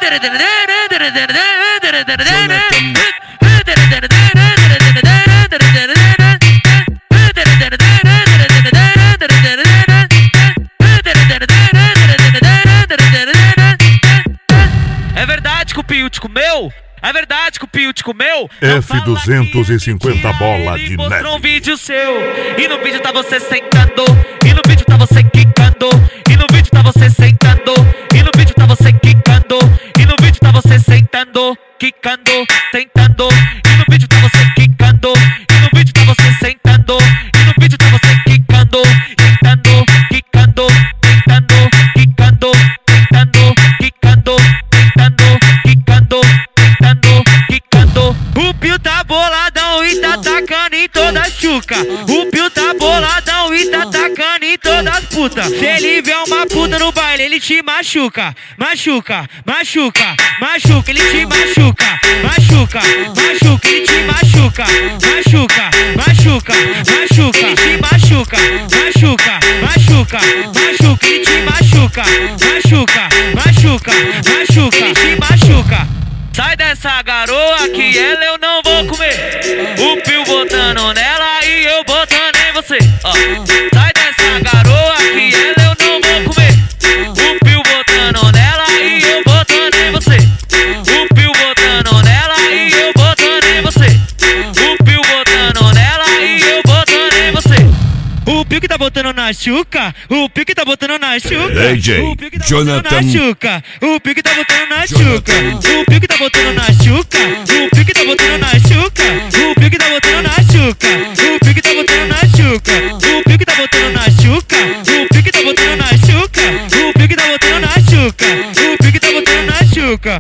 É verdade que o Pio te comeu? É verdade que o Pio te comeu? F250 bola de neve. Mostrou um vídeo seu e no vídeo tá você sentando, e no vídeo tá você quicando, e no vídeo tá você sentando, e no vídeo tá você quicando, e no vídeo tá você sentando, quicando, sentando, e no vídeo tá você quicando, e no vídeo tá você sentando, e no vídeo tá você quicando, sentando, quicando, sentando, quicando, sentando, quicando, sentando, quicando, sentando, quicando. O Pio tá boladão e tá tacando em toda a chuca. O Pio tá boladão e tá tacando em todas as putas. Se ele vê uma puta no baile, ele te machuca, machuca, machuca, machuca, ele te machuca, machuca, machuca, ele te machuca, machuca, machuca, machuca, ele te machuca, machuca, machuca, machuca, ele te machuca, machuca, machuca, machuca, ele te machuca. Sai dessa garoa que ela eu não vou comer. O Pio botando nela e eu botando em você. Ó. Sai dessa garoa que ela eu não vou comer. O Pio botando nela e eu botando em você. O Pio botando nela e eu botando em você. O Pio botando nela e eu botando em você. O Pio que tá botando na chuca, o Pio que tá botando na chuca, DJ o Pio que tá Jonathan. botando na chuca, o Pio que tá botando na chuca, o Pio que tá botando na chuca, o Pio que tá botando na chuca, o Pio que tá botando na chuca, o Pio que tá botando na chuca, o Pio que tá botando na chuca, o Pio que tá botando na chuca, o Pio que tá botando na chuca, o Pio que tá botando na chuca.